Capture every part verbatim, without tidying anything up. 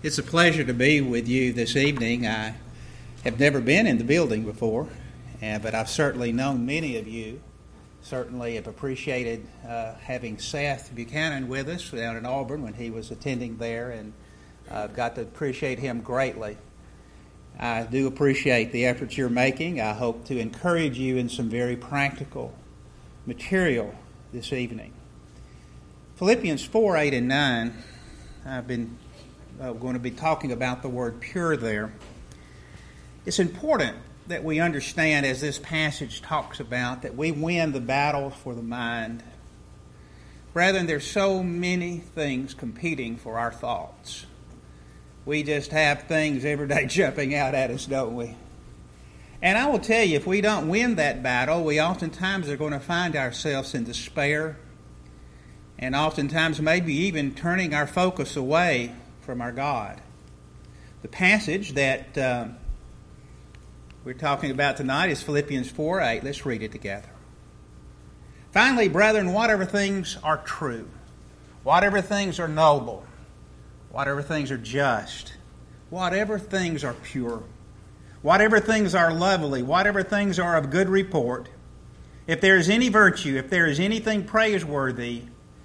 It's a pleasure to be with you this evening. I have never been in the building before, uh, but I've certainly known many of you. Certainly have appreciated uh, having Seth Buchanan with us down in Auburn when he was attending there, and I've uh, got to appreciate him greatly. I do appreciate the efforts you're making. I hope to encourage you in some very practical material this evening. Philippians four, eight, and nine, I've been uh, going to be talking about the word pure there. It's important that we understand, as this passage talks about, that we win the battle for the mind. Brethren, there's so many things competing for our thoughts. We just have things every day jumping out at us, don't we? And I will tell you, if we don't win that battle, we oftentimes are going to find ourselves in despair, and oftentimes maybe even turning our focus away from our God. The passage that uh, we're talking about tonight is Philippians four, eight. Let's read it together. Finally, brethren, whatever things are true, whatever things are noble, whatever things are just, whatever things are pure, whatever things are lovely, whatever things are of good report, if there is any virtue, if there is anything praiseworthy,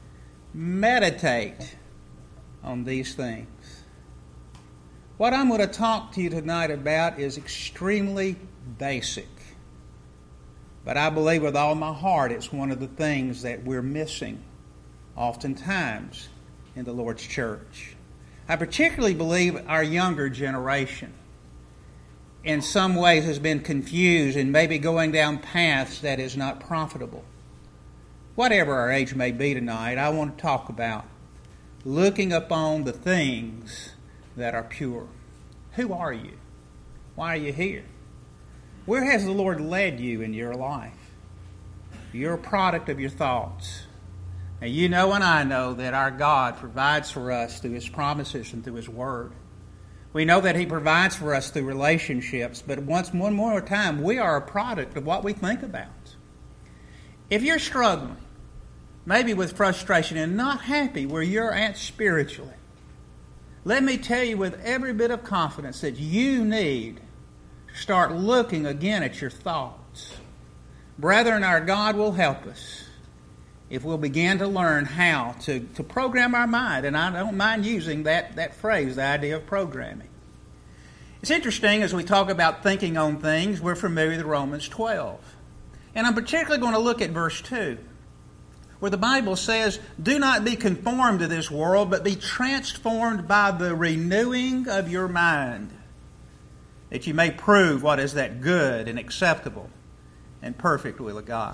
meditate on these things. What I'm going to talk to you tonight about is extremely basic. But I believe with all my heart it's one of the things that we're missing oftentimes in the Lord's church. I particularly believe our younger generation in some ways has been confused and maybe going down paths that is not profitable. Whatever our age may be tonight, I want to talk about looking upon the things that are pure. Who are you? Why are you here? Where has the Lord led you in your life? You're a product of your thoughts. Now you know and I know that our God provides for us through His promises and through His Word. We know that He provides for us through relationships, but once one more time, we are a product of what we think about. If you're struggling, maybe with frustration and not happy where you're at spiritually, let me tell you with every bit of confidence that you need to start looking again at your thoughts. Brethren, our God will help us if we'll begin to learn how to, to program our mind. And I don't mind using that, that phrase, the idea of programming. It's interesting as we talk about thinking on things, we're familiar with Romans twelve. And I'm particularly going to look at verse two, where the Bible says, do not be conformed to this world, but be transformed by the renewing of your mind, that you may prove what is that good and acceptable and perfect will of God.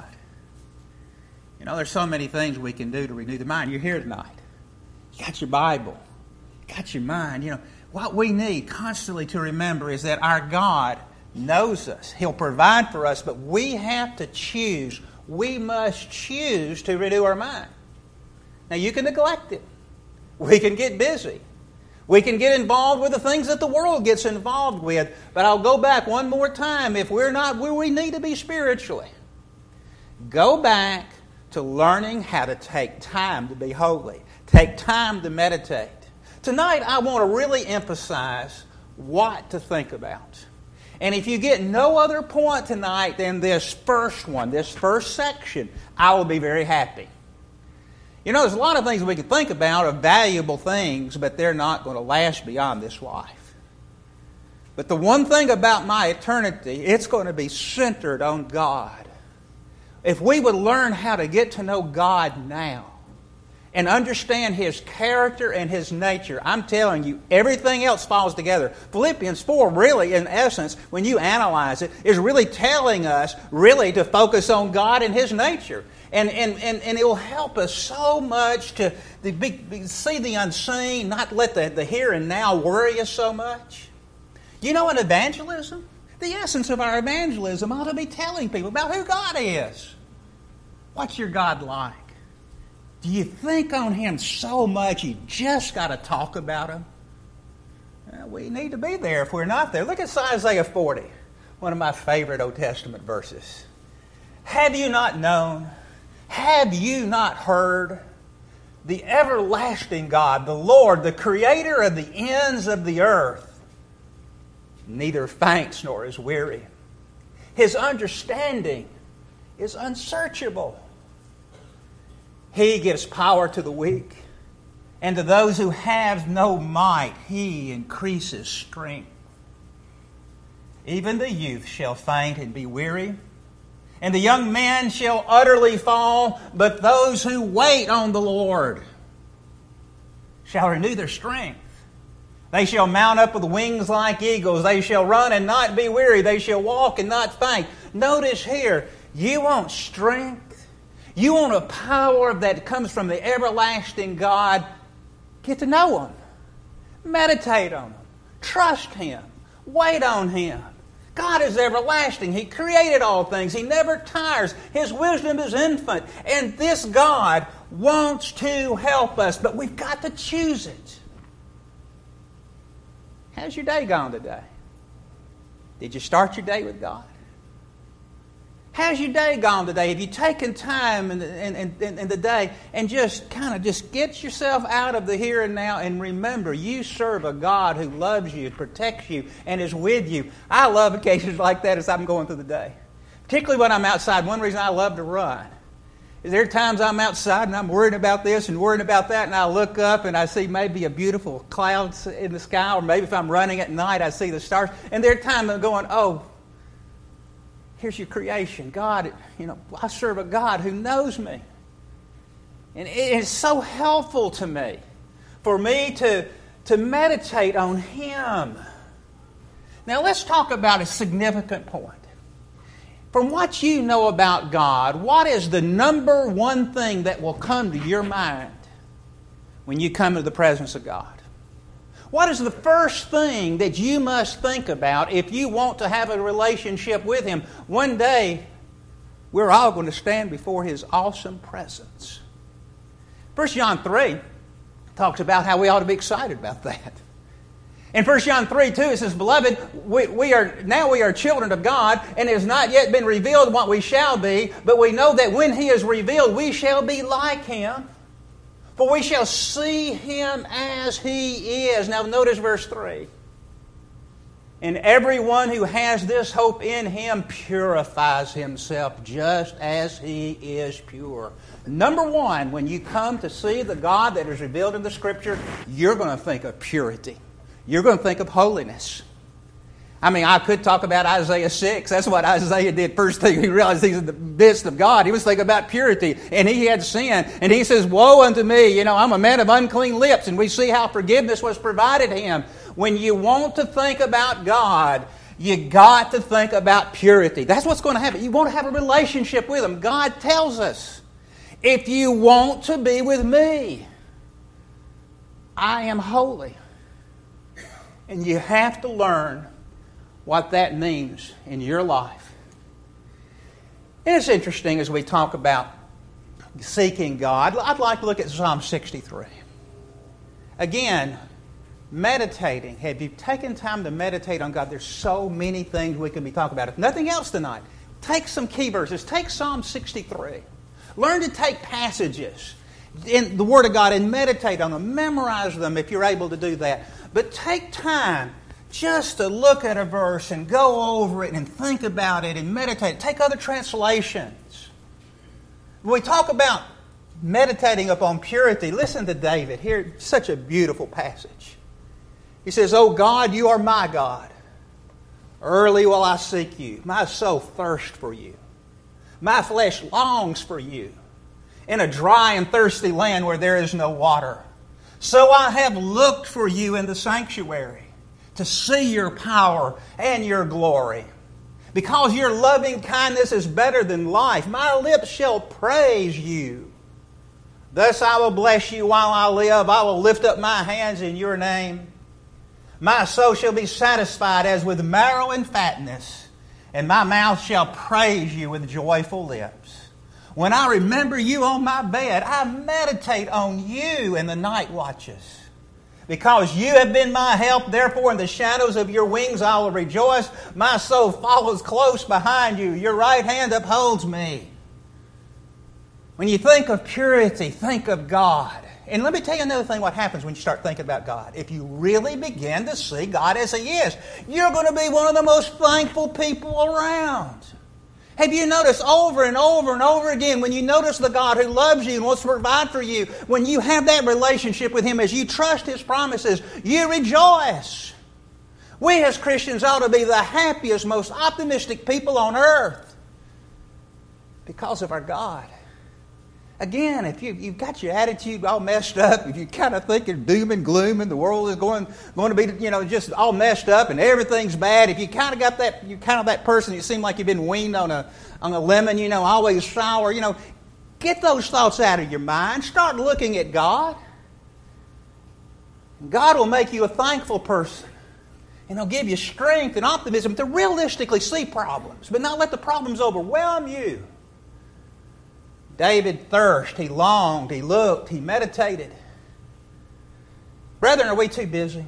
You know, there's so many things we can do to renew the mind. You're here tonight. You got your Bible. You got your mind. You know, what we need constantly to remember is that our God knows us. He'll provide for us, but we have to choose. We must choose to renew our mind. Now, you can neglect it. We can get busy. We can get involved with the things that the world gets involved with. But I'll go back one more time. If we're not where we need to be spiritually, go back to learning how to take time to be holy. Take time to meditate. Tonight, I want to really emphasize what to think about. And if you get no other point tonight than this first one, this first section, I will be very happy. You know, there's a lot of things we can think about of valuable things, but they're not going to last beyond this life. But the one thing about my eternity, it's going to be centered on God. If we would learn how to get to know God now and understand His character and His nature, I'm telling you, everything else falls together. Philippians four really, in essence, when you analyze it, is really telling us really to focus on God and His nature. And, and, and, and it will help us so much to, to be, be, see the unseen, not let the, the here and now worry us so much. You know, in evangelism, the essence of our evangelism ought to be telling people about who God is. What's your God like? Do you think on Him so much you just got to talk about Him? Well, we need to be there if we're not there. Look at Isaiah forty, one of my favorite Old Testament verses. Have you not known? Have you not heard? the everlasting God, the Lord, the creator of the ends of the earth, neither faints nor is weary. His understanding is unsearchable. He gives power to the weak, and to those who have no might, He increases strength. Even the youth shall faint and be weary, and the young men shall utterly fall, but those who wait on the Lord shall renew their strength. They shall mount up with wings like eagles. They shall run and not be weary. They shall walk and not faint. Notice here, you want strength. You want a power that comes from the everlasting God. Get to know Him. Meditate on Him. Trust Him. Wait on Him. God is everlasting. He created all things. He never tires. His wisdom is infinite. And this God wants to help us, but we've got to choose it. How's your day gone today? Did you start your day with God? How's your day gone today? Have you taken time in the, in, in, in the day and just kind of just get yourself out of the here and now and remember you serve a God who loves you, protects you, and is with you. I love occasions like that as I'm going through the day. Particularly when I'm outside. One reason I love to run is there are times I'm outside and I'm worrying about this and worrying about that, and I look up and I see maybe a beautiful cloud in the sky, or maybe if I'm running at night I see the stars. And there are times I'm going, oh, here's your creation. God, you know, I serve a God who knows me. And it is so helpful to me for me to, to meditate on Him. Now let's talk about a significant point. From what you know about God, what is the number one thing that will come to your mind when you come to the presence of God? What is the first thing that you must think about if you want to have a relationship with Him? One day, we're all going to stand before His awesome presence. First John three talks about how we ought to be excited about that. In First John three two, it says, Beloved, we, we are now we are children of God, and it has not yet been revealed what we shall be, but we know that when He is revealed, we shall be like Him. For we shall see Him as He is. Now notice verse three. And everyone who has this hope in Him purifies himself just as He is pure. Number one, when you come to see the God that is revealed in the Scripture, you're going to think of purity. You're going to think of holiness. I mean, I could talk about Isaiah six. That's what Isaiah did. First thing he realized he's in the midst of God. He was thinking about purity, and he had sin. And he says, woe unto me, you know, I'm a man of unclean lips. And we see how forgiveness was provided him. When you want to think about God, you got to think about purity. That's what's going to happen. You want to have a relationship with Him. God tells us, if you want to be with me, I am holy. And you have to learn what that means in your life. And it's interesting as we talk about seeking God. I'd like to look at Psalm sixty-three. Again, meditating. Have you taken time to meditate on God? There's so many things we can be talking about. If nothing else tonight, take some key verses. Take Psalm sixty-three. Learn to take passages in the Word of God and meditate on them. Memorize them if you're able to do that. But take time just to look at a verse and go over it and think about it and meditate. Take other translations. When we talk about meditating upon purity, listen to David. Here, such a beautiful passage. He says, O God, you are my God. Early will I seek you. My soul thirsts for you. My flesh longs for you in a dry and thirsty land where there is no water. So I have looked for you in the sanctuary to see your power and your glory. Because your loving kindness is better than life, my lips shall praise you. Thus I will bless you while I live. I will lift up my hands in your name. My soul shall be satisfied as with marrow and fatness, and my mouth shall praise you with joyful lips. When I remember you on my bed, I meditate on you in the night watches. Because you have been my help, therefore in the shadows of your wings I will rejoice. My soul follows close behind you. Your right hand upholds me. When you think of purity, think of God. And let me tell you another thing what happens when you start thinking about God. If you really begin to see God as He is, you're going to be one of the most thankful people around. Have you noticed over and over and over again, when you notice the God who loves you and wants to provide for you, when you have that relationship with Him as you trust His promises, you rejoice. We as Christians ought to be the happiest, most optimistic people on earth because of our God. Again, if you, you've got your attitude all messed up, if you're kind of thinking doom and gloom and the world is going, going to be, you know, just all messed up and everything's bad, if you kind of got that, you're kind of that person, you seem like you've been weaned on a, on a lemon, you know, always sour, you know, get those thoughts out of your mind. Start looking at God. God will make you a thankful person. And He'll give you strength and optimism to realistically see problems, but not let the problems overwhelm you. David thirsted, he longed, he looked, he meditated. Brethren, are we too busy?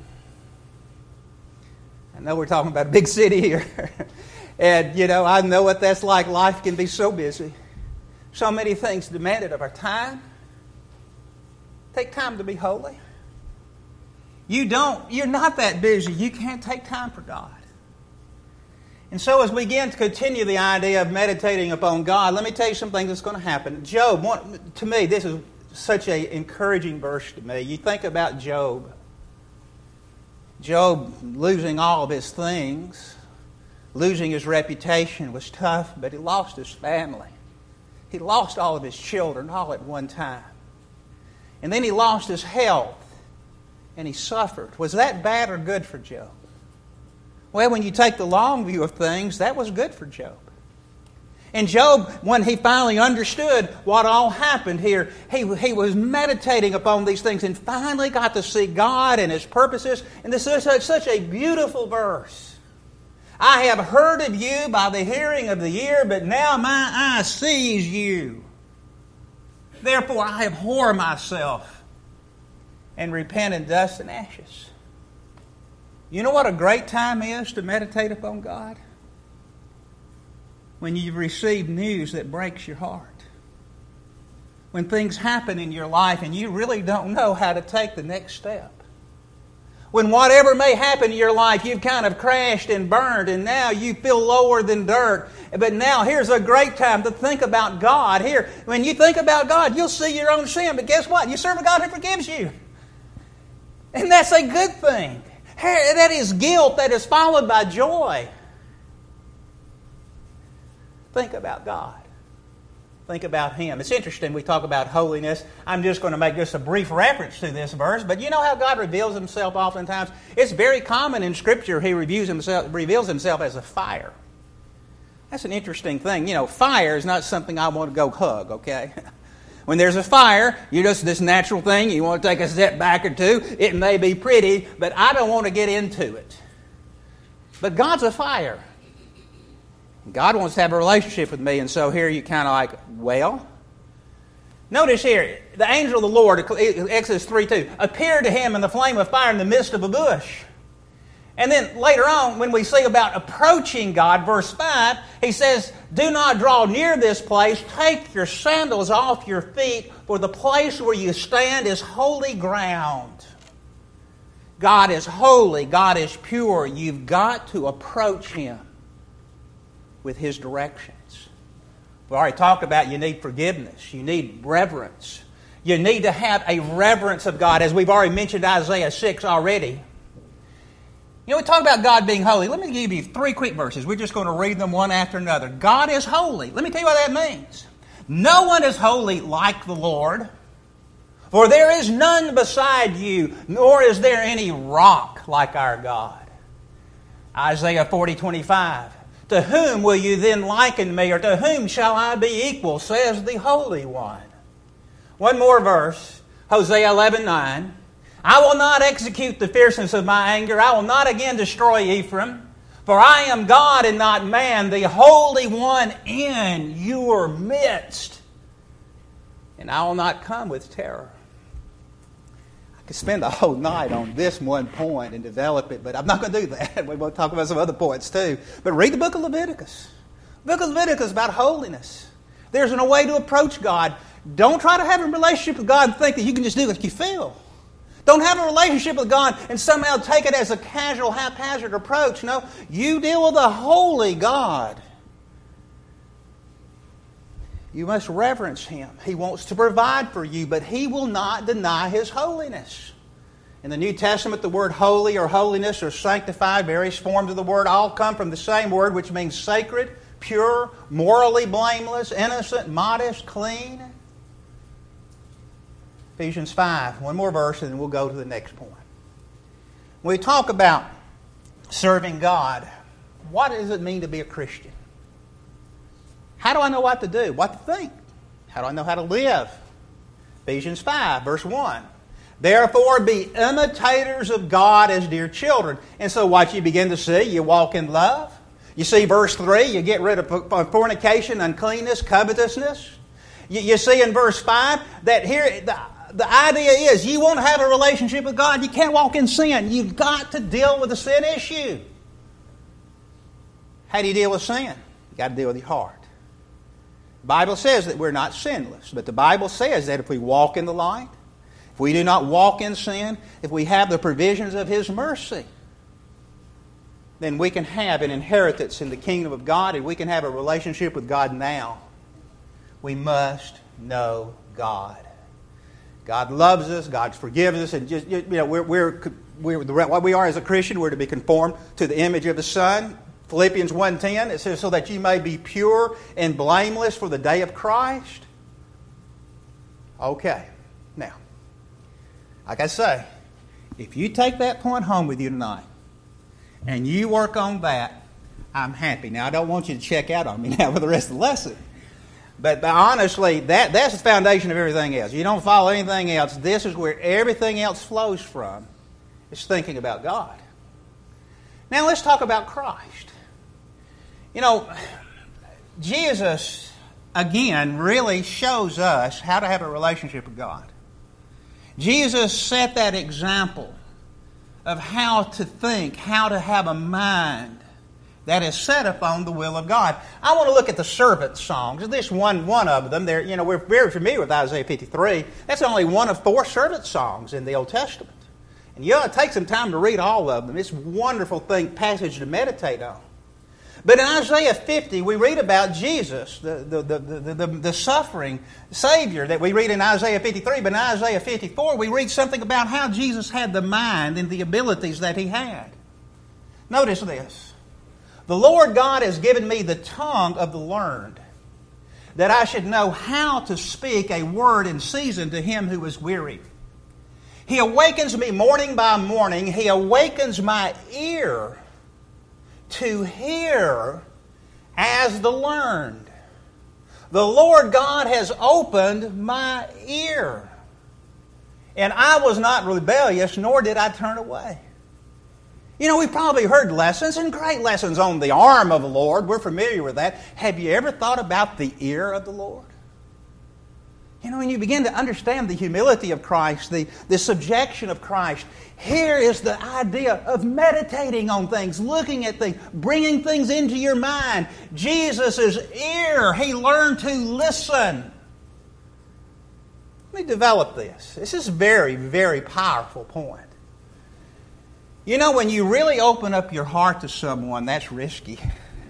I know we're talking about a big city here. And, you know, I know what that's like. Life can be so busy. So many things demanded of our time. Take time to be holy. You don't, you're not that busy. You can't take time for God. And so as we begin to continue the idea of meditating upon God, let me tell you something that's going to happen. Job, one, to me, this is such an encouraging verse to me. You think about Job. Job losing all of his things, losing his reputation was tough, but he lost his family. He lost all of his children all at one time. And then he lost his health, and he suffered. Was that bad or good for Job? Well, when you take the long view of things, that was good for Job. And Job, when he finally understood what all happened here, he, he was meditating upon these things and finally got to see God and His purposes. And this is such, such a beautiful verse. I have heard of you by the hearing of the ear, but now my eye sees you. Therefore I abhor myself and repent in dust and ashes. You know what a great time is to meditate upon God? When you've received news that breaks your heart. When things happen in your life and you really don't know how to take the next step. When whatever may happen in your life, you've kind of crashed and burned and now you feel lower than dirt. But now here's a great time to think about God. Here, when you think about God, you'll see your own sin. But guess what? You serve a God who forgives you. And that's a good thing. That is guilt that is followed by joy. Think about God. Think about Him. It's interesting we talk about holiness. I'm just going to make just a brief reference to this verse, but you know how God reveals Himself oftentimes? It's very common in Scripture He reveals Himself, reveals himself as a fire. That's an interesting thing. You know, fire is not something I want to go hug, okay? When there's a fire, you're just this natural thing. You want to take a step back or two. It may be pretty, but I don't want to get into it. But God's a fire. God wants to have a relationship with me, and so here you kind of like, well. Notice here, the angel of the Lord, Exodus three two, appeared to him in the flame of fire in the midst of a bush. And then later on, when we see about approaching God, verse five, he says, do not draw near this place. Take your sandals off your feet, for the place where you stand is holy ground. God is holy. God is pure. You've got to approach Him with His directions. We already talked about you need forgiveness. You need reverence. You need to have a reverence of God, as we've already mentioned Isaiah six already. You know, we talk about God being holy. Let me give you three quick verses. We're just going to read them one after another. God is holy. Let me tell you what that means. No one is holy like the Lord, for there is none beside you, nor is there any rock like our God. Isaiah forty twenty-five. To whom will you then liken me, or to whom shall I be equal, says the Holy One. One more verse, Hosea eleven nine. I will not execute the fierceness of my anger. I will not again destroy Ephraim. For I am God and not man, the Holy One in your midst. And I will not come with terror. I could spend the whole night on this one point and develop it, but I'm not going to do that. We will talk about some other points too. But read the book of Leviticus. The book of Leviticus is about holiness. There's a way to approach God. Don't try to have a relationship with God and think that you can just do what you feel. Don't have a relationship with God and somehow take it as a casual, haphazard approach. No, you deal with a holy God. You must reverence Him. He wants to provide for you, but He will not deny His holiness. In the New Testament, the word holy or holiness or sanctified, various forms of the word, all come from the same word, which means sacred, pure, morally blameless, innocent, modest, clean. Ephesians five, one more verse, and then we'll go to the next point. When we talk about serving God, what does it mean to be a Christian? How do I know what to do, what to think? How do I know how to live? Ephesians five, verse one. Therefore be imitators of God as dear children. And so what you begin to see, you walk in love. You see verse three, you get rid of fornication, uncleanness, covetousness. You, you see in verse five that here the, the idea is you want to have a relationship with God, you can't walk in sin. You've got to deal with the sin issue. How do you deal with sin? You've got to deal with your heart. The Bible says that we're not sinless, but the Bible says that if we walk in the light, if we do not walk in sin, if we have the provisions of His mercy, then we can have an inheritance in the kingdom of God and we can have a relationship with God now. We must know God. God loves us, God forgives us, and just, you know, we're, we're, we're, what we are as a Christian, we're to be conformed to the image of the Son. Philippians one ten, it says, so that you may be pure and blameless for the day of Christ. Okay, now, like I say, if you take that point home with you tonight and you work on that, I'm happy. Now, I don't want you to check out on me now for the rest of the lesson. But, but honestly, that, that's the foundation of everything else. You don't follow anything else. This is where everything else flows from. It's thinking about God. Now, let's talk about Christ. You know, Jesus, again, really shows us how to have a relationship with God. Jesus set that example of how to think, how to have a mind that is set upon the will of God. I want to look at the servant songs. This one, one of them. There, you know, we're very familiar with Isaiah fifty-three. That's only one of four servant songs in the Old Testament. And you ought to take some time to read all of them. It's a wonderful thing, passage to meditate on. But in Isaiah fifty, we read about Jesus, the, the, the, the, the, the suffering Savior that we read in Isaiah fifty-three. But in Isaiah fifty-four, we read something about how Jesus had the mind and the abilities that He had. Notice this. The Lord God has given me the tongue of the learned, that I should know how to speak a word in season to him who is weary. He awakens me morning by morning. He awakens my ear to hear as the learned. The Lord God has opened my ear. And I was not rebellious, nor did I turn away. You know, we've probably heard lessons, and great lessons on the arm of the Lord. We're familiar with that. Have you ever thought about the ear of the Lord? You know, when you begin to understand the humility of Christ, the, the subjection of Christ, here is the idea of meditating on things, looking at things, bringing things into your mind. Jesus' ear, He learned to listen. Let me develop this. This is a very, very powerful point. You know, when you really open up your heart to someone, that's risky.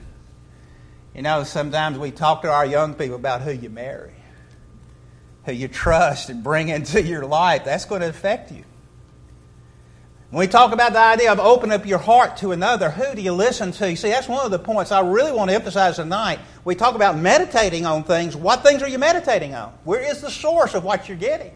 You know, sometimes we talk to our young people about who you marry, who you trust and bring into your life. That's going to affect you. When we talk about the idea of opening up your heart to another, who do you listen to? See, that's one of the points I really want to emphasize tonight. We talk about meditating on things. What things are you meditating on? Where is the source of what you're getting?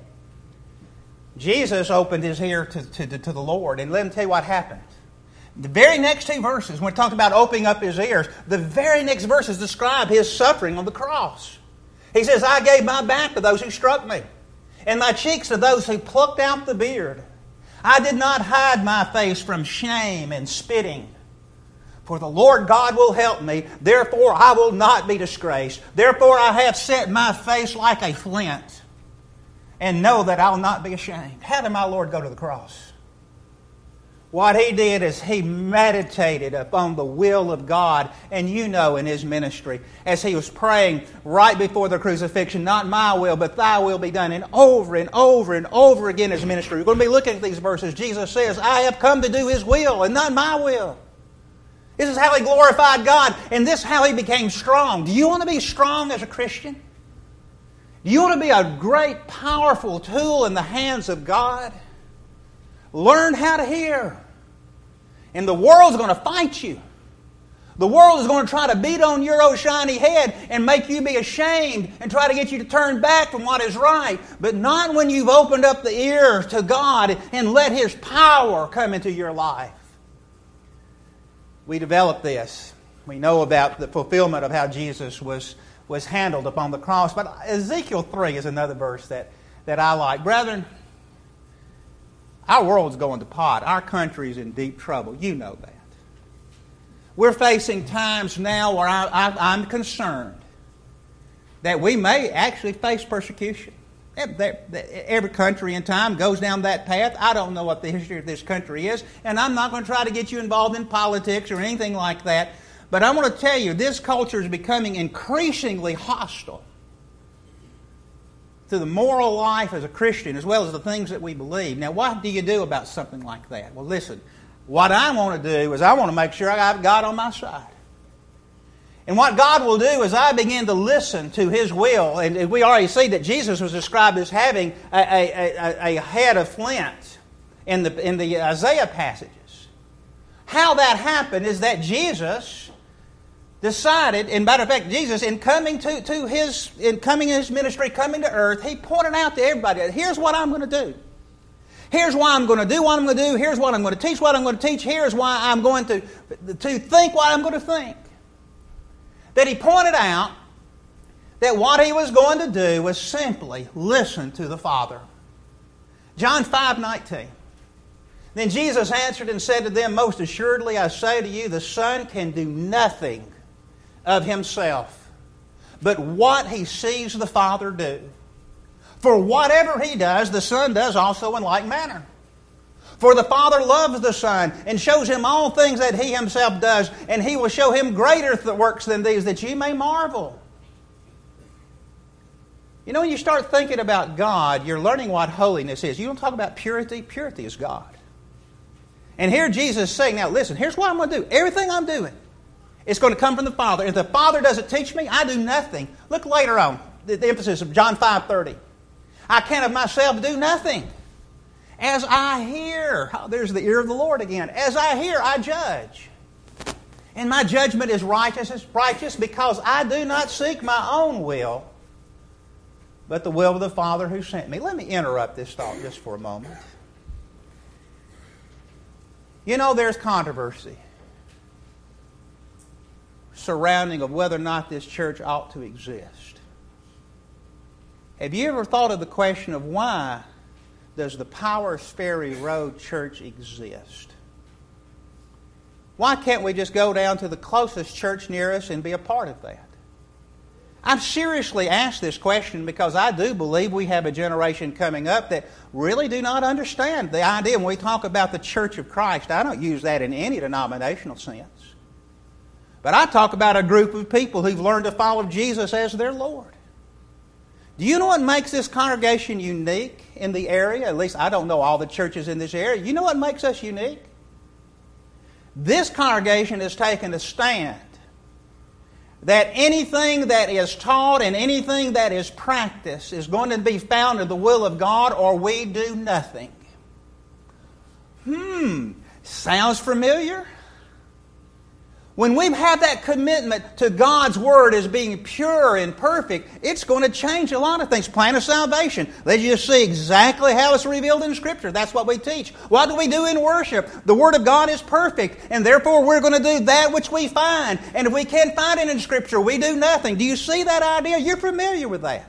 Jesus opened His ear to, to, to the Lord, and let me tell you what happened. The very next two verses, when we talked about opening up His ears, the very next verses describe His suffering on the cross. He says, I gave my back to those who struck me, and my cheeks to those who plucked out the beard. I did not hide my face from shame and spitting. For the Lord God will help me, therefore I will not be disgraced. Therefore I have set my face like a flint, and know that I will not be ashamed. How did my Lord go to the cross? What he did is he meditated upon the will of God, and you know in his ministry, as he was praying right before the crucifixion, not my will, but thy will be done. And over and over and over again in his ministry, we're going to be looking at these verses. Jesus says, I have come to do his will and not my will. This is how he glorified God, and this is how he became strong. Do you want to be strong as a Christian? Do you want to be a great, powerful tool in the hands of God? Learn how to hear. And the world's going to fight you. The world is going to try to beat on your old shiny head and make you be ashamed and try to get you to turn back from what is right. But not when you've opened up the ear to God and let His power come into your life. We developed this. We know about the fulfillment of how Jesus was, was handled upon the cross. But Ezekiel three is another verse that, that I like. Brethren, our world's going to pot. Our country's in deep trouble. You know that. We're facing times now where I, I, I'm concerned that we may actually face persecution. Every country in time goes down that path. I don't know what the history of this country is, and I'm not going to try to get you involved in politics or anything like that. But I want to tell you, this culture is becoming increasingly hostile to the moral life as a Christian, as well as the things that we believe. Now, what do you do about something like that? Well, listen, what I want to do is I want to make sure I got God on my side. And what God will do is I begin to listen to His will. And we already see that Jesus was described as having a, a, a, a head of flint in the, in the Isaiah passages. How that happened is that Jesus decided, and matter of fact, Jesus, in coming to, to his in coming in his ministry, coming to earth, He pointed out to everybody, here's what I'm going to do. Here's why I'm going to do what I'm going to do. Here's what I'm going to teach what I'm going to teach. Here's why I'm going to, to think what I'm going to think. That He pointed out that what He was going to do was simply listen to the Father. John five nineteen. Then Jesus answered and said to them, most assuredly I say to you, the Son can do nothing of Himself, but what He sees the Father do. For whatever He does, the Son does also in like manner. For the Father loves the Son and shows Him all things that He Himself does, and He will show Him greater works than these, that ye may marvel. You know, when you start thinking about God, you're learning what holiness is. You don't talk about purity. Purity is God. And here Jesus is saying, now listen, here's what I'm going to do. Everything I'm doing, it's going to come from the Father. If the Father doesn't teach me, I do nothing. Look later on, the, the emphasis of John five thirty. I can of myself do nothing. As I hear, oh, there's the ear of the Lord again. As I hear, I judge. And my judgment is righteous, is righteous because I do not seek my own will, but the will of the Father who sent me. Let me interrupt this thought just for a moment. You know, there's controversy surrounding of whether or not this church ought to exist. Have you ever thought of the question of why does the Powers Ferry Road Church exist? Why can't we just go down to the closest church near us and be a part of that? I've seriously asked this question because I do believe we have a generation coming up that really do not understand the idea. When we talk about the Church of Christ, I don't use that in any denominational sense. But I talk about a group of people who've learned to follow Jesus as their Lord. Do you know what makes this congregation unique in the area? At least I don't know all the churches in this area. You know what makes us unique? This congregation has taken a stand that anything that is taught and anything that is practiced is going to be found in the will of God, or we do nothing. Hmm, sounds familiar? When we have that commitment to God's Word as being pure and perfect, it's going to change a lot of things. Plan of salvation. Let you just see exactly how it's revealed in Scripture. That's what we teach. What do we do in worship? The Word of God is perfect, and therefore we're going to do that which we find. And if we can't find it in Scripture, we do nothing. Do you see that idea? You're familiar with that.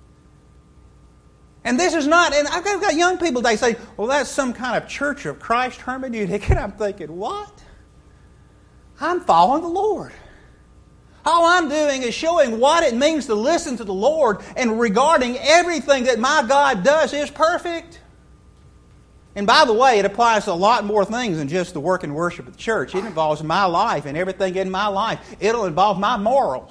And this is not, and I've got young people, they say, well, that's some kind of Church of Christ hermeneutic. And I'm thinking, what? I'm following the Lord. All I'm doing is showing what it means to listen to the Lord, and regarding everything that my God does is perfect. And by the way, it applies to a lot more things than just the work and worship of the church. It involves my life and everything in my life. It'll involve my morals.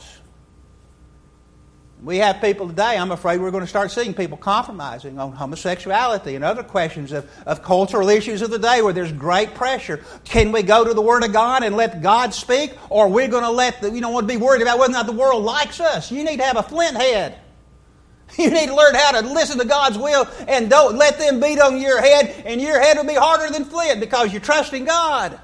We have people today, I'm afraid we're going to start seeing people compromising on homosexuality and other questions of, of cultural issues of the day where there's great pressure. Can we go to the Word of God and let God speak? Or are we going to let, the, you don't want to be worried about whether or not the world likes us? You need to have a flint head. You need to learn how to listen to God's will and don't let them beat on your head, and your head will be harder than flint because you're trusting God.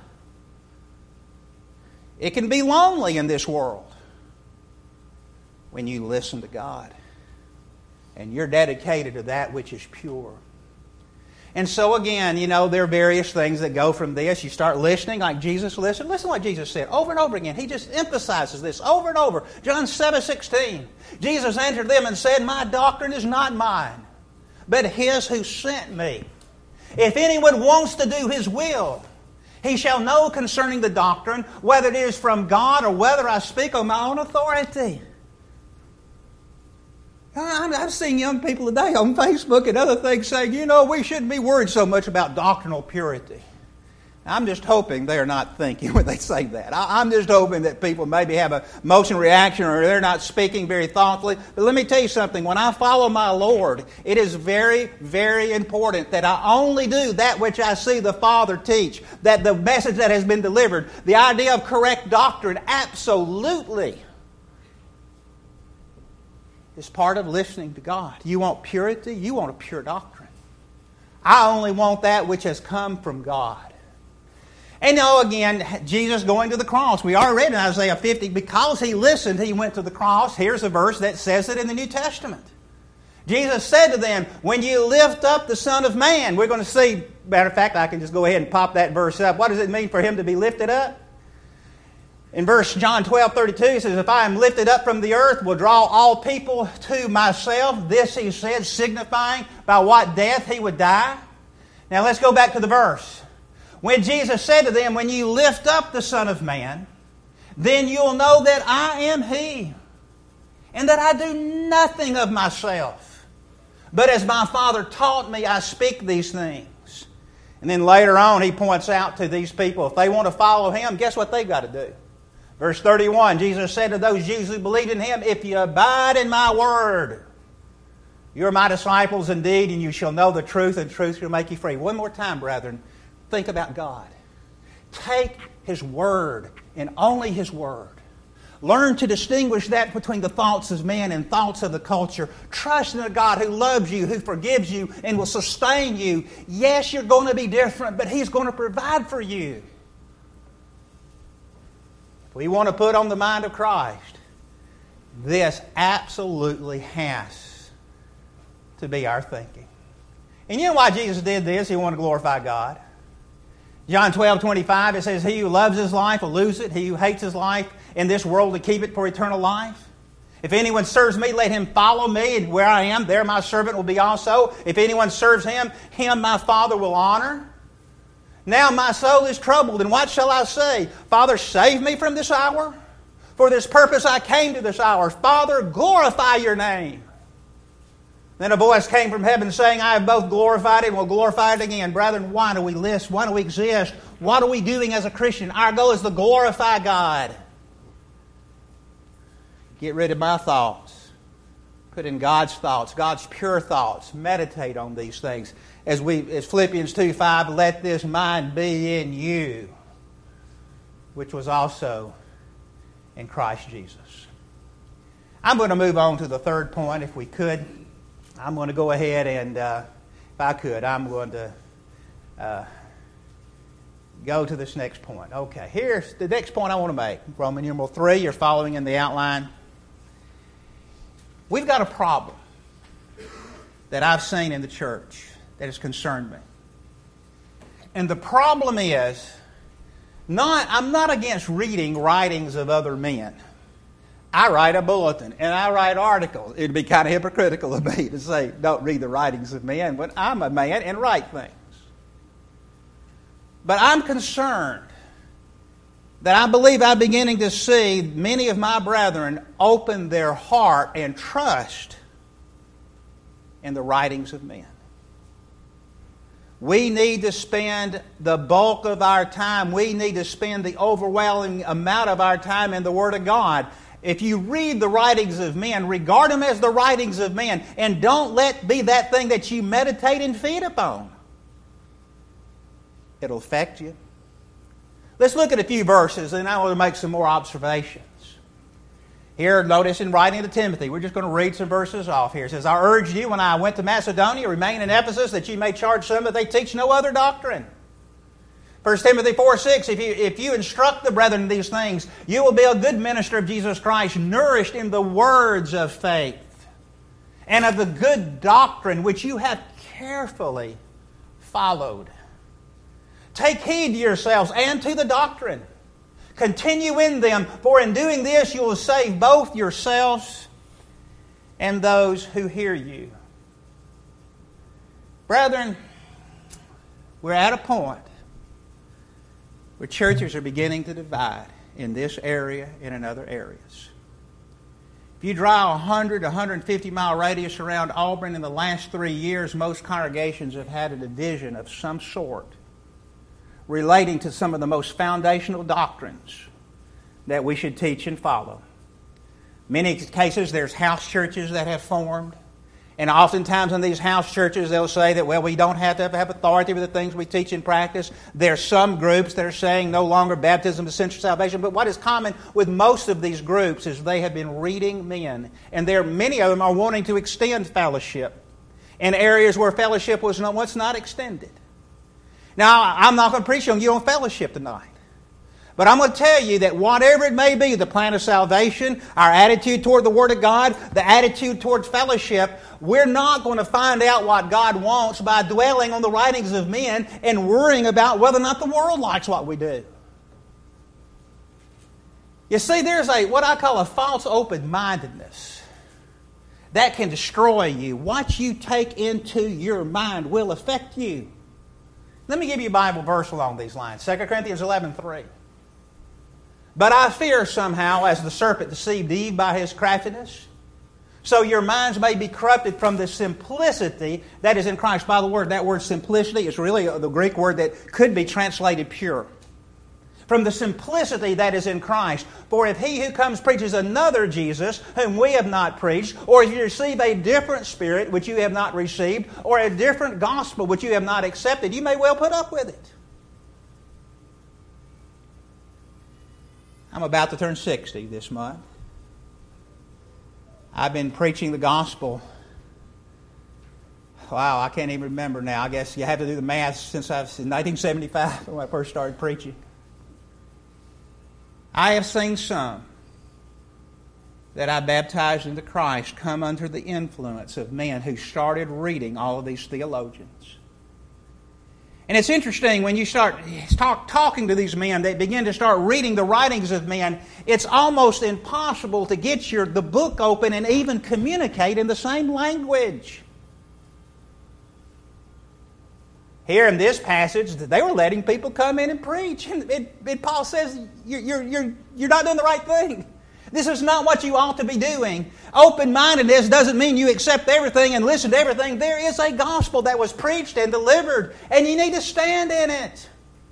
It can be lonely in this world when you listen to God and you're dedicated to that which is pure. And so again, you know, there are various things that go from this. You start listening like Jesus listened. Listen to what Jesus said over and over again. He just emphasizes this over and over. John seven sixteen. Jesus answered them and said, "My doctrine is not mine, but His who sent me. If anyone wants to do His will, he shall know concerning the doctrine, whether it is from God or whether I speak on my own authority." I've seen young people today on Facebook and other things saying, you know, we shouldn't be worried so much about doctrinal purity. I'm just hoping they're not thinking when they say that. I'm just hoping that people maybe have a emotion reaction or they're not speaking very thoughtfully. But let me tell you something. When I follow my Lord, it is very, very important that I only do that which I see the Father teach. That the message that has been delivered, the idea of correct doctrine, absolutely is part of listening to God. You want purity? You want a pure doctrine. I only want that which has come from God. And now again, Jesus going to the cross. We already read in Isaiah fifty, because He listened, He went to the cross. Here's a verse that says it in the New Testament. Jesus said to them, when you lift up the Son of Man, we're going to see, matter of fact, I can just go ahead and pop that verse up. What does it mean for Him to be lifted up? In verse John twelve thirty-two, He says, "If I am lifted up from the earth, will draw all people to myself." This He said, signifying by what death He would die. Now let's go back to the verse. When Jesus said to them, when you lift up the Son of Man, then you'll know that I am He, and that I do nothing of myself, but as my Father taught me, I speak these things. And then later on, He points out to these people, if they want to follow Him, guess what they've got to do? Verse thirty-one, Jesus said to those Jews who believed in Him, "If you abide in my word, you are my disciples indeed, and you shall know the truth, and truth shall make you free." One more time, brethren, think about God. Take His word, and only His word. Learn to distinguish that between the thoughts of men and thoughts of the culture. Trust in a God who loves you, who forgives you, and will sustain you. Yes, you're going to be different, but He's going to provide for you. If we want to put on the mind of Christ, this absolutely has to be our thinking. And you know why Jesus did this? He wanted to glorify God. John twelve twenty-five, it says, "He who loves his life will lose it. He who hates his life in this world will keep it for eternal life. If anyone serves me, let him follow me, and where I am, there my servant will be also. If anyone serves him, him my Father will honor. Now my soul is troubled, and what shall I say? Father, save me from this hour. For this purpose I came to this hour. Father, glorify your name." Then a voice came from heaven saying, "I have both glorified it and will glorify it again." Brethren, why do we list? Why do we exist? What are we doing as a Christian? Our goal is to glorify God. Get rid of my thoughts. Put in God's thoughts, God's pure thoughts. Meditate on these things. As we, as Philippians two five, "Let this mind be in you, which was also in Christ Jesus." I'm going to move on to the third point, if we could. I'm going to go ahead and, uh, if I could, I'm going to uh, go to this next point. Okay, here's the next point I want to make. Roman numeral three, you're following in the outline. We've got a problem that I've seen in the church that has concerned me. And the problem is, not I'm not against reading writings of other men. I write a bulletin and I write articles. It'd be kind of hypocritical of me to say, don't read the writings of men, but I'm a man and write things. But I'm concerned that I believe I'm beginning to see many of my brethren open their heart and trust in the writings of men. We need to spend the bulk of our time, we need to spend the overwhelming amount of our time in the Word of God. If you read the writings of men, regard them as the writings of men, and don't let be that thing that you meditate and feed upon. It'll affect you. Let's look at a few verses, and I want to make some more observations. Here, notice in writing to Timothy, we're just going to read some verses off here. It says, I urged you when I went to Macedonia, remain in Ephesus, that you may charge some that they teach no other doctrine. First Timothy four six, if you, if you instruct the brethren in these things, you will be a good minister of Jesus Christ, nourished in the words of faith and of the good doctrine which you have carefully followed. Take heed to yourselves and to the doctrine. Continue in them, for in doing this you will save both yourselves and those who hear you. Brethren, we're at a point where churches are beginning to divide in this area and in other areas. If you draw a one hundred to one hundred fifty mile radius around Auburn in the last three years, most congregations have had a division of some sort relating to some of the most foundational doctrines that we should teach and follow. Many cases, there's house churches that have formed. And oftentimes in these house churches, they'll say that, well, we don't have to have authority over the things we teach and practice. There are some groups that are saying no longer baptism is essential salvation. But what is common with most of these groups is they have been reading men. And there, many of them are wanting to extend fellowship in areas where fellowship was not, once not extended. Now, I'm not going to preach on you on fellowship tonight. But I'm going to tell you that whatever it may be, the plan of salvation, our attitude toward the Word of God, the attitude towards fellowship, we're not going to find out what God wants by dwelling on the writings of men and worrying about whether or not the world likes what we do. You see, there's a what I call a false open-mindedness that can destroy you. What you take into your mind will affect you. Let me give you a Bible verse along these lines. Second Corinthians eleven three. But I fear somehow, as the serpent deceived Eve by his craftiness, so your minds may be corrupted from the simplicity that is in Christ. By the word, that word simplicity is really the Greek word that could be translated pure. From the simplicity that is in Christ. For if he who comes preaches another Jesus, whom we have not preached, or if you receive a different spirit which you have not received, or a different gospel which you have not accepted, you may well put up with it. I'm about to turn sixty this month. I've been preaching the gospel. Wow, I can't even remember now. I guess you have to do the math since I was in nineteen seventy-five when I first started preaching. I have seen some that I baptized into Christ come under the influence of men who started reading all of these theologians. And it's interesting when you start talk, talking to these men, they begin to start reading the writings of men, it's almost impossible to get your the book open and even communicate in the same language. Here in this passage, they were letting people come in and preach. And it, it, Paul says, you're, you're, you're, you're not doing the right thing. This is not what you ought to be doing. Open-mindedness doesn't mean you accept everything and listen to everything. There is a gospel that was preached and delivered, and you need to stand in it.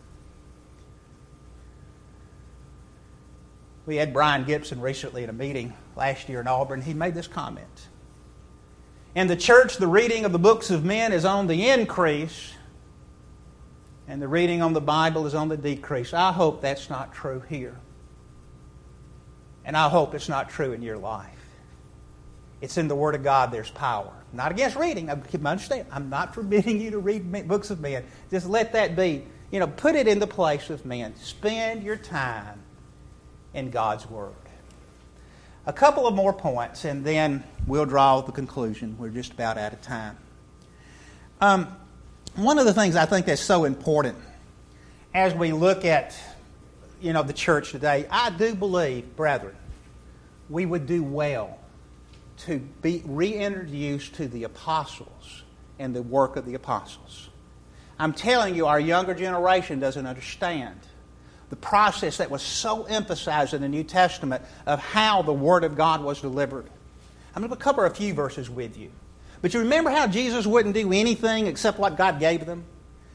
We had Brian Gibson recently at a meeting last year in Auburn. He made this comment. In the church, the reading of the books of men is on the increase, and the reading on the Bible is on the decrease. I hope that's not true here. And I hope it's not true in your life. It's in the Word of God there's power. Not against reading. I understand. I'm not forbidding you to read books of men. Just let that be. You know, put it in the place of men. Spend your time in God's Word. A couple of more points, and then we'll draw the conclusion. We're just about out of time. Um, one of the things I think that's so important as we look at, you know, the church today, I do believe, brethren, we would do well to be reintroduced to the apostles and the work of the apostles. I'm telling you, our younger generation doesn't understand the process that was so emphasized in the New Testament of how the Word of God was delivered. I'm going to cover a few verses with you. But you remember how Jesus wouldn't do anything except what God gave them?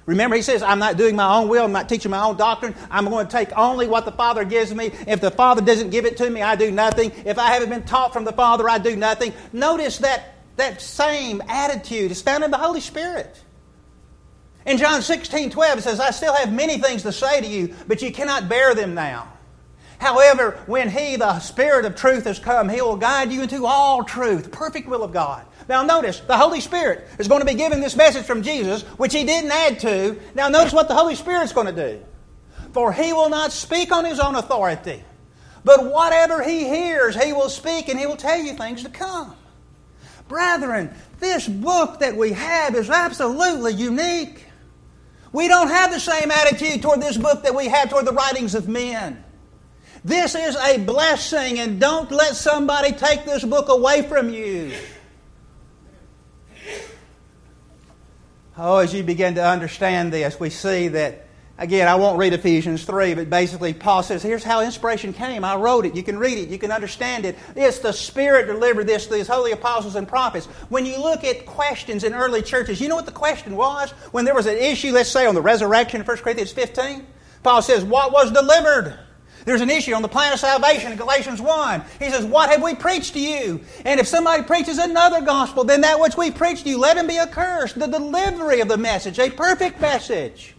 Remember, he says, I'm not doing my own will, I'm not teaching my own doctrine. I'm going to take only what the Father gives me. If the Father doesn't give it to me, I do nothing. If I haven't been taught from the Father, I do nothing. Notice that that same attitude is found in the Holy Spirit. In John sixteen twelve, it says, I still have many things to say to you, but you cannot bear them now. However, when He, the Spirit of truth, has come, He will guide you into all truth, perfect will of God. Now notice, the Holy Spirit is going to be giving this message from Jesus, which He didn't add to. Now notice what the Holy Spirit's going to do. For He will not speak on His own authority, but whatever He hears, He will speak, and He will tell you things to come. Brethren, this book that we have is absolutely unique. We don't have the same attitude toward this book that we have toward the writings of men. This is a blessing, and don't let somebody take this book away from you. Oh, as you begin to understand this, we see that, again, I won't read Ephesians three, but basically Paul says, here's how inspiration came. I wrote it. You can read it. You can understand it. It's the Spirit delivered this to these holy apostles and prophets. When you look at questions in early churches, you know what the question was? When there was an issue, let's say, on the resurrection in First Corinthians fifteen, Paul says, what was delivered? There's an issue on the plan of salvation in Galatians one. He says, what have we preached to you? And if somebody preaches another gospel than that which we preached to you, let him be accursed. The delivery of the message, a perfect message.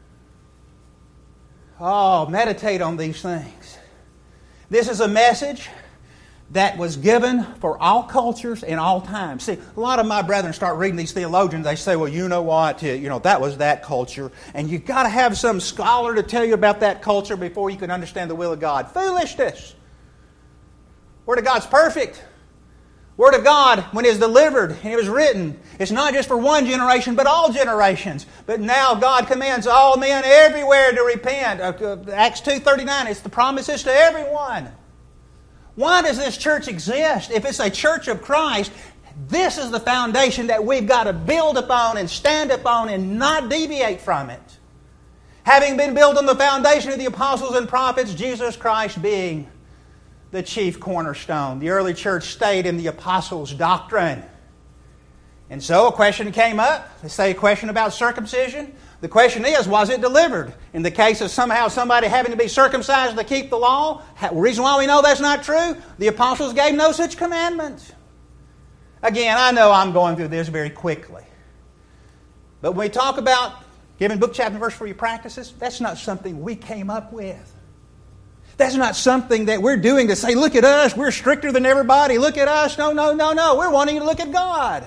Oh, meditate on these things. This is a message that was given for all cultures and all times. See, a lot of my brethren start reading these theologians. They say, well, you know what? You know, that was that culture. And you've got to have some scholar to tell you about that culture before you can understand the will of God. Foolishness. Word of God's perfect. Word of God, when it is delivered and it was written, it's not just for one generation, but all generations. But now God commands all men everywhere to repent. Acts two thirty-nine, it's the promises to everyone. Why does this church exist? If it's a church of Christ, this is the foundation that we've got to build upon and stand upon and not deviate from it. Having been built on the foundation of the apostles and prophets, Jesus Christ being the chief cornerstone. The early church stayed in the apostles' doctrine. And so a question came up. They say a question about circumcision. The question is, was it delivered? In the case of somehow somebody having to be circumcised to keep the law, the reason why we know that's not true, the apostles gave no such commandments. Again, I know I'm going through this very quickly. But when we talk about giving book, chapter, and verse for your practices, that's not something we came up with. That's not something that we're doing to say, look at us, we're stricter than everybody, look at us. No, no, no, no. We're wanting you to look at God.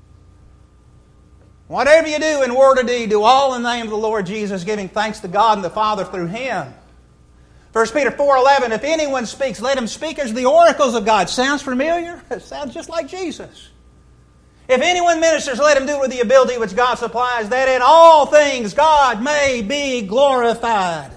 Whatever you do in word or deed, do all in the name of the Lord Jesus, giving thanks to God and the Father through Him. First Peter four eleven, if anyone speaks, let him speak as the oracles of God. Sounds familiar? It sounds just like Jesus. If anyone ministers, let him do it with the ability which God supplies, that in all things God may be glorified.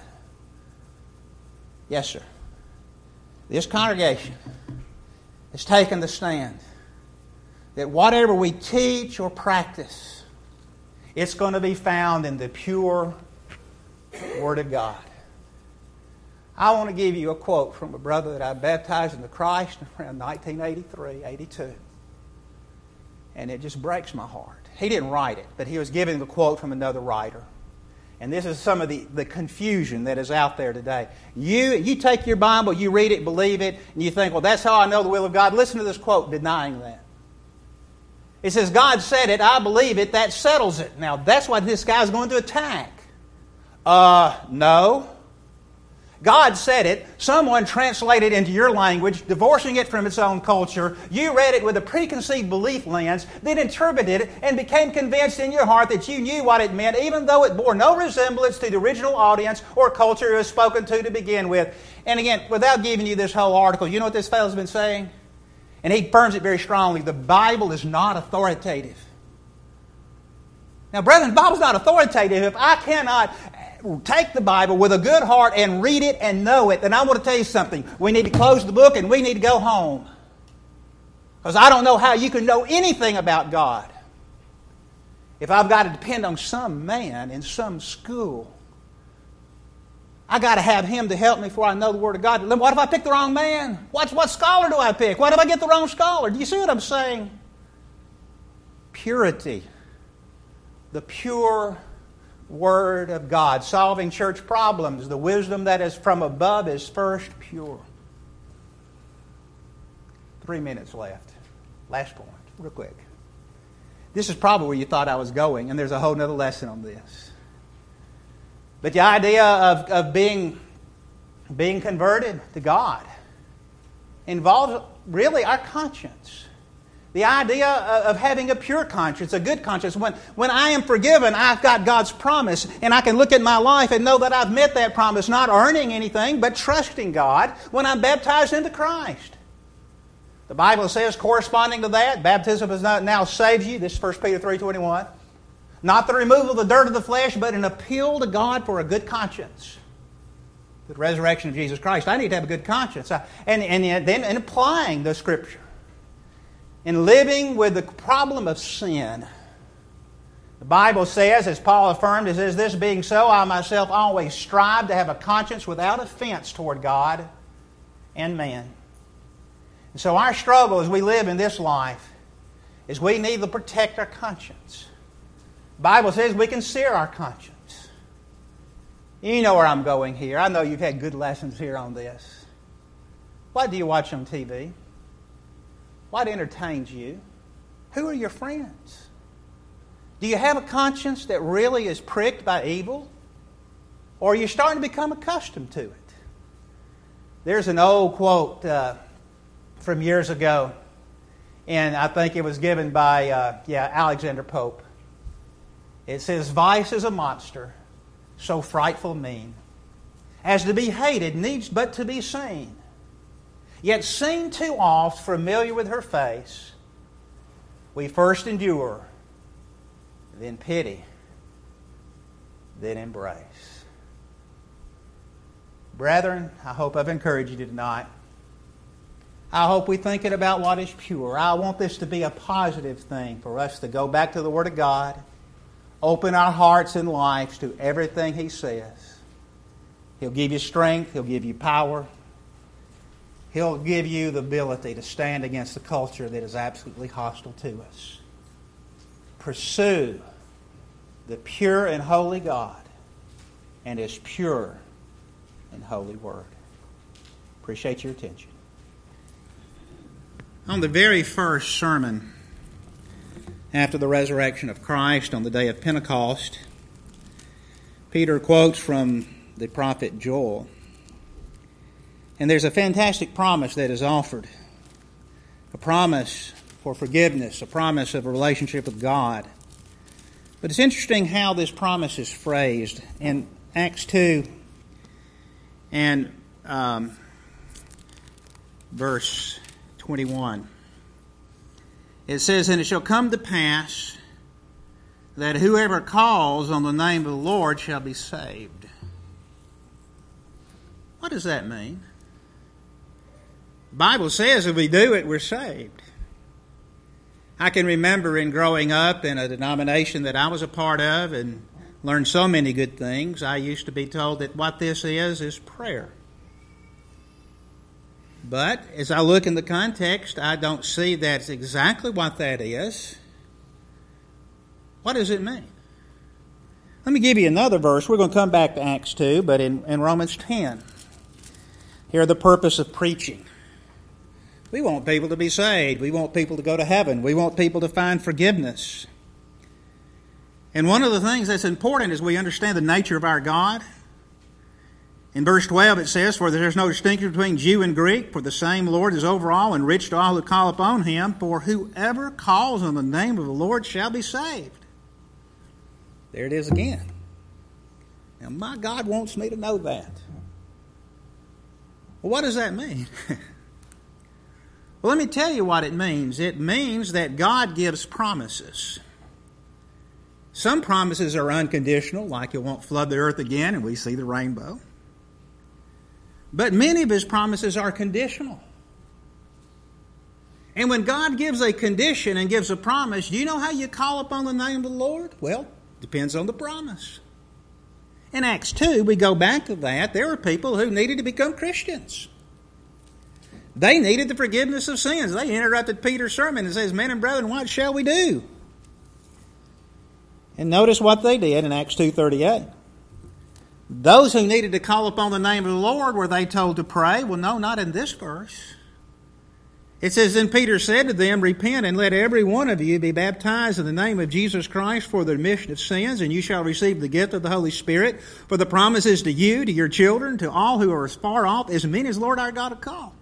Yes, sir. This congregation has taken the stand that whatever we teach or practice, it's going to be found in the pure Word of God. I want to give you a quote from a brother that I baptized into Christ around nineteen eighty-three, eighty-two. And it just breaks my heart. He didn't write it, but he was giving the quote from another writer. And this is some of the, the confusion that is out there today. You, you take your Bible, you read it, believe it, and you think, well, that's how I know the will of God. Listen to this quote denying that. It says, God said it, I believe it, that settles it. Now, that's what this guy's going to attack. Uh, no. God said it, someone translated it into your language, divorcing it from its own culture. You read it with a preconceived belief lens, then interpreted it and became convinced in your heart that you knew what it meant, even though it bore no resemblance to the original audience or culture it was spoken to to begin with. And again, without giving you this whole article, you know what this fellow's been saying? And he affirms it very strongly. The Bible is not authoritative. Now, brethren, the Bible's not authoritative. If I cannot take the Bible with a good heart and read it and know it, then I want to tell you something. We need to close the book and we need to go home. Because I don't know how you can know anything about God if I've got to depend on some man in some school. I got to have him to help me before I know the Word of God. What if I pick the wrong man? What, what scholar do I pick? What if I get the wrong scholar? Do you see what I'm saying? Purity. The pure Word of God. Solving church problems. The wisdom that is from above is first pure. Three minutes left. Last point, real quick. This is probably where you thought I was going, and there's a whole other lesson on this. But the idea of, of being, being converted to God involves really our conscience. The idea of having a pure conscience, a good conscience. When, when I am forgiven, I've got God's promise, and I can look at my life and know that I've met that promise, not earning anything, but trusting God when I'm baptized into Christ. The Bible says, corresponding to that, baptism has not now saved you. This is First Peter three twenty-one. Not the removal of the dirt of the flesh, but an appeal to God for a good conscience. The resurrection of Jesus Christ. I need to have a good conscience. And, and then in applying the Scripture. In living with the problem of sin. The Bible says, as Paul affirmed, it says, this being so, I myself always strive to have a conscience without offense toward God and man. And so our struggle as we live in this life is we need to protect our conscience. The Bible says we can sear our conscience. You know where I'm going here. I know you've had good lessons here on this. What do you watch on T V? What entertains you? Who are your friends? Do you have a conscience that really is pricked by evil? Or are you starting to become accustomed to it? There's an old quote uh, from years ago, and I think it was given by uh, yeah Alexander Pope. It says, vice is a monster, so frightful mean, as to be hated needs but to be seen. Yet seen too oft, familiar with her face, we first endure, then pity, then embrace. Brethren, I hope I've encouraged you tonight. I hope we're thinking about what is pure. I want this to be a positive thing for us to go back to the Word of God, open our hearts and lives to everything He says. He'll give you strength. He'll give you power. He'll give you the ability to stand against the culture that is absolutely hostile to us. Pursue the pure and holy God and His pure and holy Word. Appreciate your attention. On the very first sermon after the resurrection of Christ on the day of Pentecost, Peter quotes from the prophet Joel. And there's a fantastic promise that is offered. A promise for forgiveness, a promise of a relationship with God. But it's interesting how this promise is phrased. In Acts two and um, verse twenty-one, it says, and it shall come to pass that whoever calls on the name of the Lord shall be saved. What does that mean? The Bible says if we do it, we're saved. I can remember in growing up in a denomination that I was a part of and learned so many good things, I used to be told that what this is, is prayer. But as I look in the context, I don't see that's exactly what that is. What does it mean? Let me give you another verse. We're going to come back to Acts two, but in, in Romans ten. Here, the purpose of preaching. We want people to be saved. We want people to go to heaven. We want people to find forgiveness. And one of the things that's important is we understand the nature of our God. In verse twelve it says, for there is no distinction between Jew and Greek, for the same Lord is over all and rich to all who call upon Him. For whoever calls on the name of the Lord shall be saved. There it is again. Now my God wants me to know that. Well, what does that mean? Well, let me tell you what it means. It means that God gives promises. Some promises are unconditional, like you won't flood the earth again and we see the rainbow. But many of His promises are conditional. And when God gives a condition and gives a promise, do you know how you call upon the name of the Lord? Well, depends on the promise. In Acts two, we go back to that. There were people who needed to become Christians. They needed the forgiveness of sins. They interrupted Peter's sermon and says, men and brethren, what shall we do? And notice what they did in Acts two thirty-eight. Those who needed to call upon the name of the Lord, were they told to pray? Well, no, not in this verse. It says, Then Peter said to them, Repent, and let every one of you be baptized in the name of Jesus Christ for the remission of sins, and you shall receive the gift of the Holy Spirit. For the promise is to you, to your children, to all who are as far off, as many as Lord our God have called.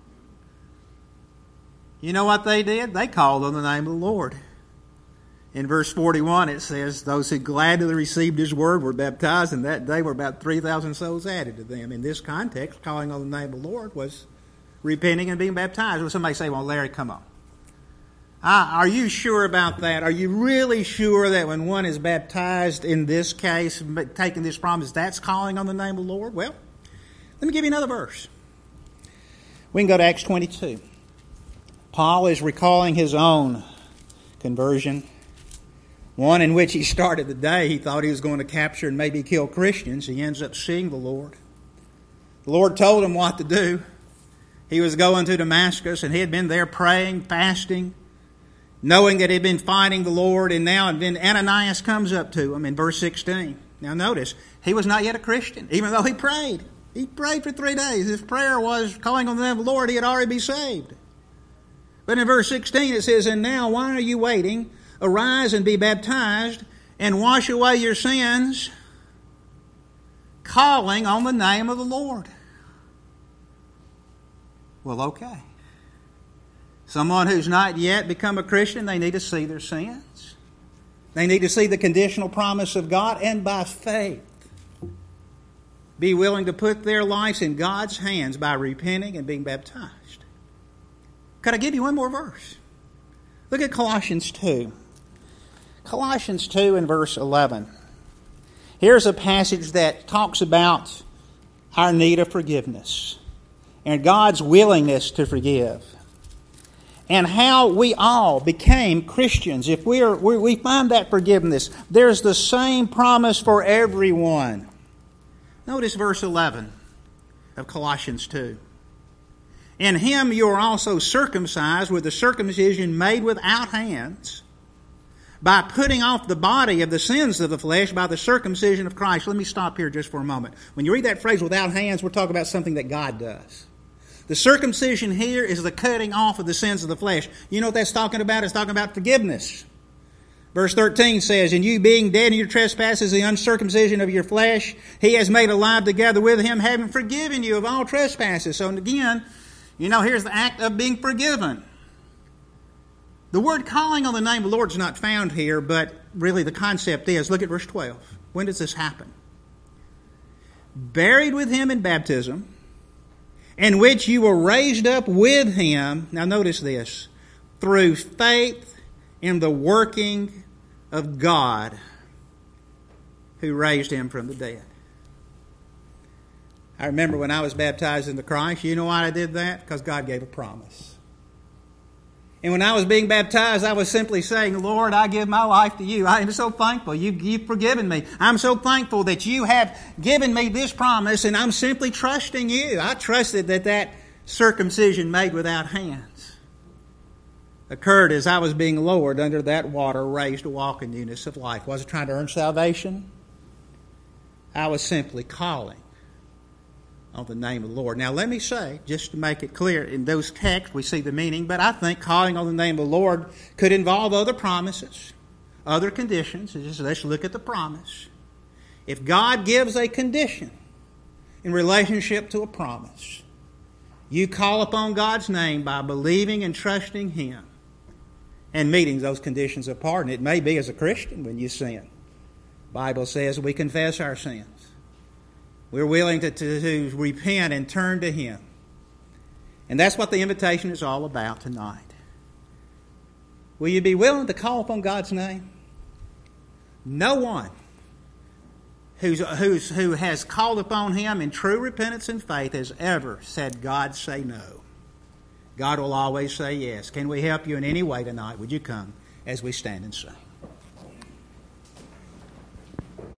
You know what they did? They called on the name of the Lord. In verse forty-one it says, Those who gladly received His word were baptized, and that day were about three thousand souls added to them. In this context, calling on the name of the Lord was repenting and being baptized. Well, somebody say, well, Larry, come on. Ah, are you sure about that? Are you really sure that when one is baptized in this case, taking this promise, that's calling on the name of the Lord? Well, let me give you another verse. We can go to Acts twenty-two. Paul is recalling his own conversion, one in which he started the day. He thought he was going to capture and maybe kill Christians. He ends up seeing the Lord. The Lord told him what to do. He was going to Damascus, and he had been there praying, fasting, knowing that he had been fighting the Lord, and now and then Ananias comes up to him in verse sixteen. Now notice, he was not yet a Christian, even though he prayed. He prayed for three days. His prayer was calling on the name of the Lord. He had already been saved. But in verse sixteen it says, And now why are you waiting? Arise and be baptized, and wash away your sins, calling on the name of the Lord. Well, okay. Someone who's not yet become a Christian, they need to see their sins. They need to see the conditional promise of God, and by faith be willing to put their lives in God's hands by repenting and being baptized. Could I give you one more verse? Look at Colossians two. Colossians two and verse eleven. Here's a passage that talks about our need of forgiveness and God's willingness to forgive, and how we all became Christians. If we are, we, we find that forgiveness, there's the same promise for everyone. Notice verse eleven of Colossians two. In Him you are also circumcised with the circumcision made without hands, by putting off the body of the sins of the flesh by the circumcision of Christ. Let me stop here just for a moment. When you read that phrase, without hands, we're talking about something that God does. The circumcision here is the cutting off of the sins of the flesh. You know what that's talking about? It's talking about forgiveness. Verse thirteen says, And you being dead in your trespasses, the uncircumcision of your flesh, He has made alive together with Him, having forgiven you of all trespasses. So again, you know, here's the act of being forgiven. The word calling on the name of the Lord is not found here, but really the concept is, look at verse twelve. When does this happen? Buried with Him in baptism, in which you were raised up with Him, now notice this, through faith in the working of God who raised Him from the dead. I remember when I was baptized into Christ, you know why I did that? Because God gave a promise. And when I was being baptized, I was simply saying, Lord, I give my life to You. I am so thankful. You, you've forgiven me. I'm so thankful that You have given me this promise, and I'm simply trusting You. I trusted that that circumcision made without hands occurred as I was being lowered under that water, raised to walk in newness of life. I wasn't trying to earn salvation. I was simply calling on the name of the Lord. Now let me say, just to make it clear, in those texts we see the meaning, but I think calling on the name of the Lord could involve other promises, other conditions. Just let's look at the promise. If God gives a condition in relationship to a promise, you call upon God's name by believing and trusting Him and meeting those conditions of pardon. It may be as a Christian when you sin. The Bible says we confess our sins. We're willing to, to, to repent and turn to Him. And that's what the invitation is all about tonight. Will you be willing to call upon God's name? No one who's, who's, who has called upon Him in true repentance and faith has ever said, God, say no. God will always say yes. Can we help you in any way tonight? Would you come as we stand and sing?